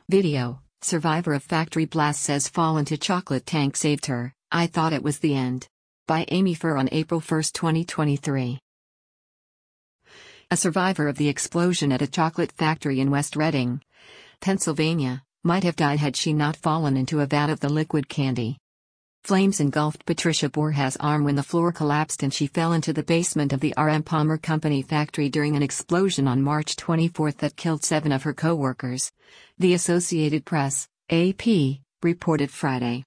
Video: survivor of factory blast says fall into chocolate tank saved her, I thought it was the end. By Amy Furr on April 1, 2023. A survivor of the explosion at a chocolate factory in West Reading, Pennsylvania, might have died had she not fallen into a vat of the liquid candy. Flames engulfed Patricia Borjas' arm when the floor collapsed and she fell into the basement of the R.M. Palmer Company factory during an explosion on March 24 that killed 7 of her co-workers, the Associated Press, AP, reported Friday.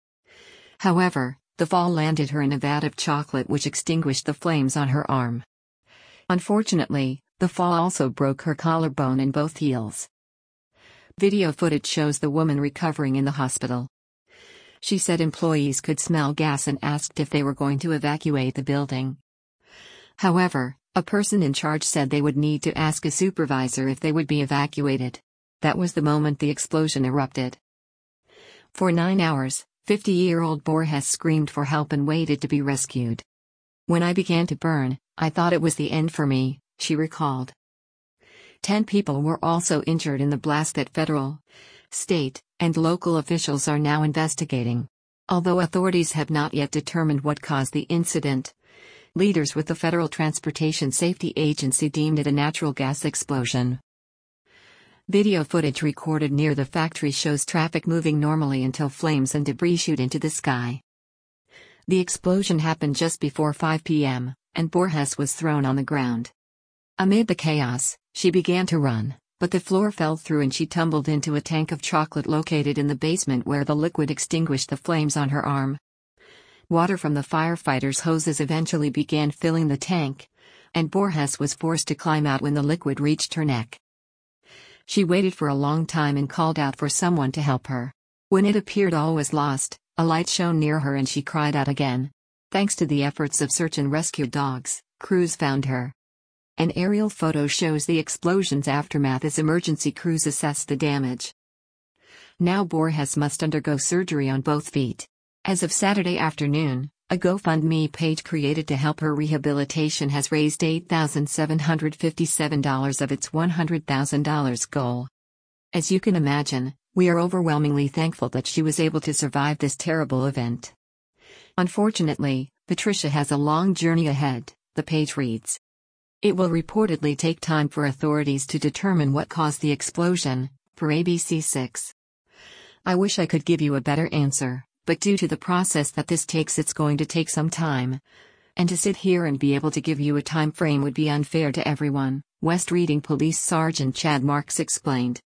However, the fall landed her in a vat of chocolate which extinguished the flames on her arm. Unfortunately, the fall also broke her collarbone and both heels. Video footage shows the woman recovering in the hospital. She said employees could smell gas and asked if they were going to evacuate the building. However, a person in charge said they would need to ask a supervisor if they would be evacuated. That was the moment the explosion erupted. For 9 hours, 50-year-old Borjas screamed for help and waited to be rescued. When I began to burn, I thought it was the end for me, she recalled. 10 people were also injured in the blast that federal, state, and local officials are now investigating. Although authorities have not yet determined what caused the incident, leaders with the Federal Transportation Safety Agency deemed it a natural gas explosion. Video footage recorded near the factory shows traffic moving normally until flames and debris shoot into the sky. The explosion happened just before 5 p.m., and Borjas was thrown on the ground. Amid the chaos, she began to run, but the floor fell through and she tumbled into a tank of chocolate located in the basement where the liquid extinguished the flames on her arm. Water from the firefighters' hoses eventually began filling the tank, and Borjas was forced to climb out when the liquid reached her neck. She waited for a long time and called out for someone to help her. When it appeared all was lost, a light shone near her and she cried out again. Thanks to the efforts of search and rescue dogs, crews found her. An aerial photo shows the explosion's aftermath as emergency crews assess the damage. Now Borjas must undergo surgery on both feet. As of Saturday afternoon, a GoFundMe page created to help her rehabilitation has raised $8,757 of its $100,000 goal. As you can imagine, we are overwhelmingly thankful that she was able to survive this terrible event. Unfortunately, Patricia has a long journey ahead, the page reads. It will reportedly take time for authorities to determine what caused the explosion, per ABC6. I wish I could give you a better answer, but due to the process that this takes, it's going to take some time. And to sit here and be able to give you a time frame would be unfair to everyone, West Reading Police Sergeant Chad Marks explained.